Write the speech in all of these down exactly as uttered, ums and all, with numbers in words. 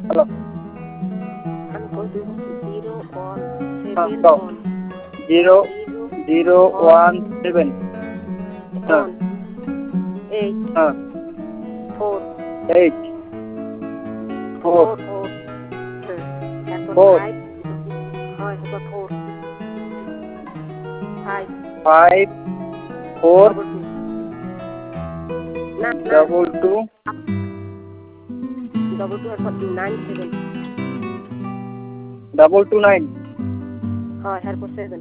hello আমি কই দেব জিরো ওয়ান হ্যাঁ সেভেন কও one zero zero zero one one seven হ্যাঁ ওয়ান এইট হ্যাঁ four eight four four four হ্যাঁ এরপর ফোর ফাইভ হয় এরপর four five five four double two না না ডবল টু ডবল টু এরপর nine seven double two nine হয় এরপর seven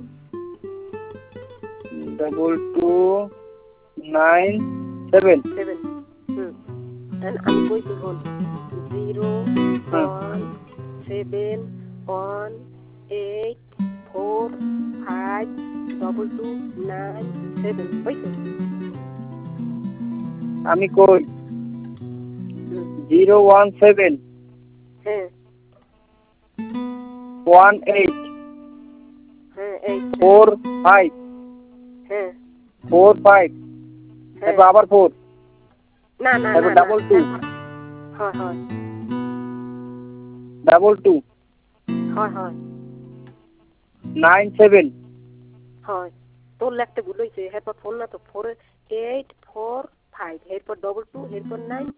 double two nine seven seven হুম আমি কইছি হন জিরো হুম one seven one eight four five double two nine seven হয়েছে আমি কই হুম জিরো ওয়ান সেভেন হ্যাঁ ওয়ান এইট হ্যাঁ এইট ফোর ফাইভ হ্যাঁ ফোর ফাইভ হ্যাঁ তারপর আবার ফোর না না তারপর না ডাবল টু হয় হয় ডাবল টু হয় হয় নাইন সেভেন হয় তোর লিখতে ভুল হয়েছে এরপর ফোর না তো ফোর এইট ফোর ফাইভ এরপর ডবল টু এরপর নাইন